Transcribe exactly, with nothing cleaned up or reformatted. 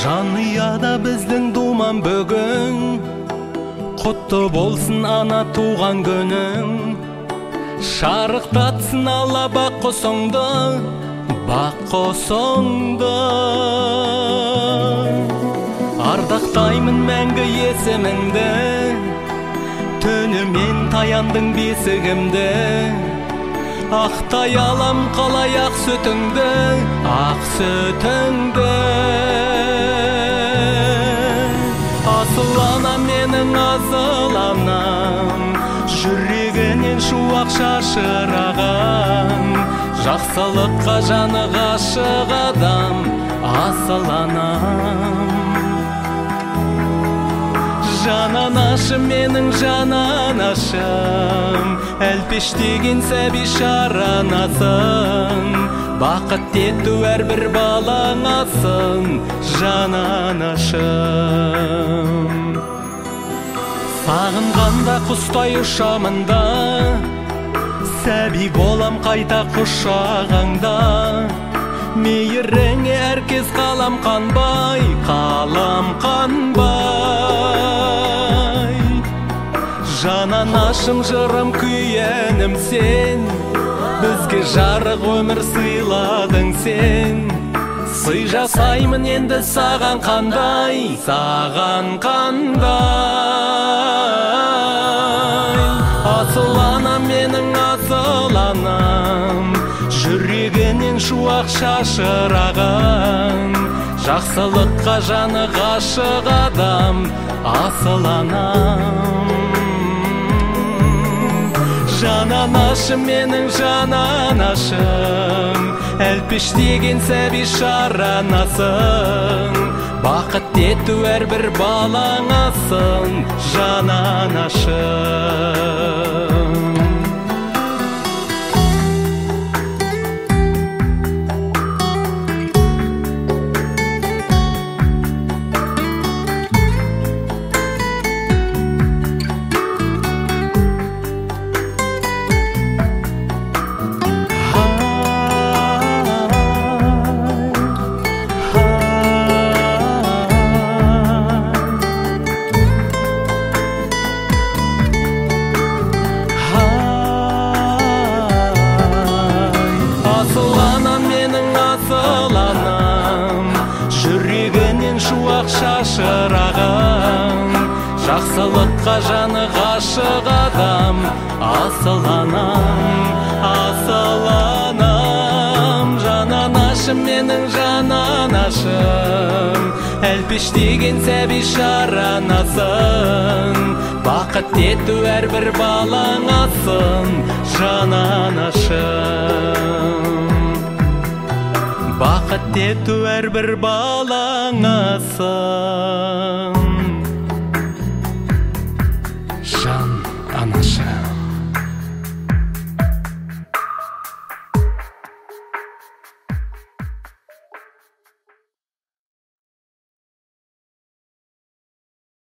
Жанұяда біздің думан бүгін, құтты болсын ана туған күнің. Шарықтатсын Алла бақ құсыңды, бақ құсыңды. Ардақтаймын мәңгі есіміңді, түнімен таяндың бесігімді. Ақтай алам қалай ақ сүтіңді, ақ сүтіңді. Асыл анам менің асыл анам, жүрегінен шуақ шашыраған. Жақсылыққа жаны ғашық адам, асыл анам. Жан анашым менің жан анашым, әлпештеген сәби шаранасың. Бақыт ету әрбір балаңасың, жан анашым. Сағынғанда құстай ұшамында, сәби болам қайта құшағыңда. Мейіріңе әркез қалам қанбай, қалам қанбай. Жан анашым жырым күйенім сен, бізге жарық өмір сыйладың сен. Сый жасаймын енді саған қандай, саған қандай. Асыл анам менің асыл анам, жүрегінен шуақ шашыраған. Жақсылыққа жаны ғашық адам, асыл анам. Жан анашым менің жан анашым, әлпештеген сәби шаранасың. Бақыт ету әрбір балаңасың, жан анашым. Жүрегінен шуақ шашыраған. Жақсылыққа жаны ғашық адам, асыл анам, асыл анам. Жан анашым менің жан анашым, әлпештеген сәби шаранасың. Бақыт ету әрбір балаңасың, жан анашым. Бақыт ету әрбір балаңасың.